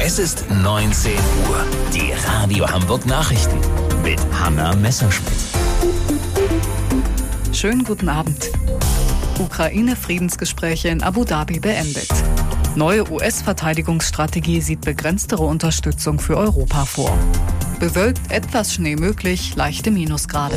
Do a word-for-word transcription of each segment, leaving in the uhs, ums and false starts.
Es ist neunzehn Uhr. Die Radio Hamburg Nachrichten mit Hanna Messerschmidt. Schönen guten Abend. Ukraine-Friedensgespräche in Abu Dhabi beendet. Neue U S-Verteidigungsstrategie sieht begrenztere Unterstützung für Europa vor. Bewölkt, etwas Schnee möglich, leichte Minusgrade.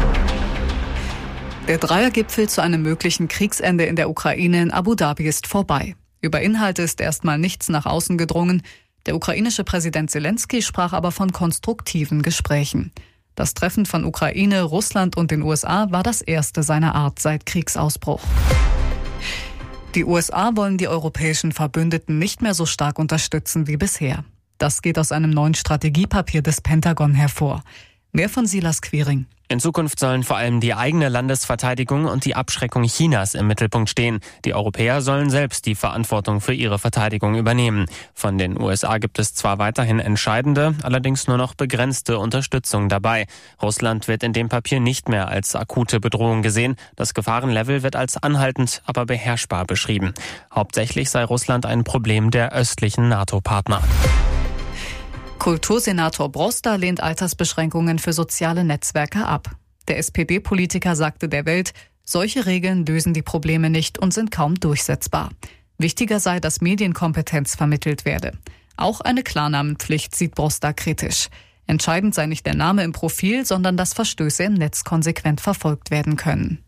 Der Dreiergipfel zu einem möglichen Kriegsende in der Ukraine in Abu Dhabi ist vorbei. Über Inhalte ist erstmal nichts nach außen gedrungen. Der ukrainische Präsident Zelensky sprach aber von konstruktiven Gesprächen. Das Treffen von Ukraine, Russland und den U S A war das erste seiner Art seit Kriegsausbruch. Die U S A wollen die europäischen Verbündeten nicht mehr so stark unterstützen wie bisher. Das geht aus einem neuen Strategiepapier des Pentagon hervor. Mehr von Silas Quiring. In Zukunft sollen vor allem die eigene Landesverteidigung und die Abschreckung Chinas im Mittelpunkt stehen. Die Europäer sollen selbst die Verantwortung für ihre Verteidigung übernehmen. Von den U S A gibt es zwar weiterhin entscheidende, allerdings nur noch begrenzte Unterstützung dabei. Russland wird in dem Papier nicht mehr als akute Bedrohung gesehen. Das Gefahrenlevel wird als anhaltend, aber beherrschbar beschrieben. Hauptsächlich sei Russland ein Problem der östlichen NATO-Partner. Kultursenator Broster lehnt Altersbeschränkungen für soziale Netzwerke ab. Der S P D-Politiker sagte der Welt, solche Regeln lösen die Probleme nicht und sind kaum durchsetzbar. Wichtiger sei, dass Medienkompetenz vermittelt werde. Auch eine Klarnamenpflicht sieht Broster kritisch. Entscheidend sei nicht der Name im Profil, sondern dass Verstöße im Netz konsequent verfolgt werden können.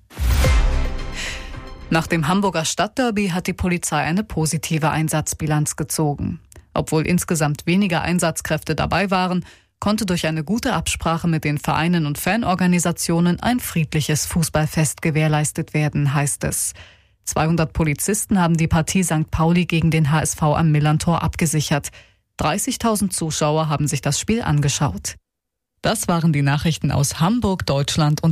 Nach dem Hamburger Stadtderby hat die Polizei eine positive Einsatzbilanz gezogen. Obwohl insgesamt weniger Einsatzkräfte dabei waren, konnte durch eine gute Absprache mit den Vereinen und Fanorganisationen ein friedliches Fußballfest gewährleistet werden, heißt es. zweihundert Polizisten haben die Partie Sankt Pauli gegen den H S V am Millerntor abgesichert. dreißigtausend Zuschauer haben sich das Spiel angeschaut. Das waren die Nachrichten aus Hamburg, Deutschland und